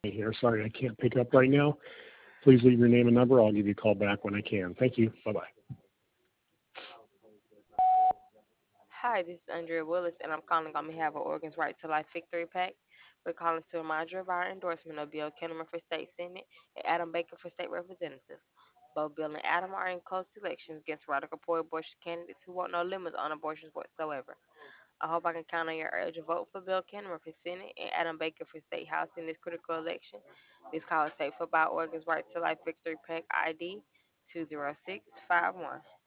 here. Sorry, I can't pick up right now. Please leave your name and number. I'll give you a call back when I can. Thank you. Bye bye. Hi, this is Andrea Willis, and I'm calling on behalf of Organs Right to Life Victory Pack. We're calling to remind you of our endorsement of Bill Kinnaman for state senate and Adam Baker for state representative. Both Bill and Adam are in close elections against radical pro-abortion candidates who want no limits on abortions whatsoever. I hope I can count on your urgent vote for Bill Kinnaman for Senate and Adam Baker for State House in this critical election. This call is safe for by Organs Right to Life Victory Pack ID 20651.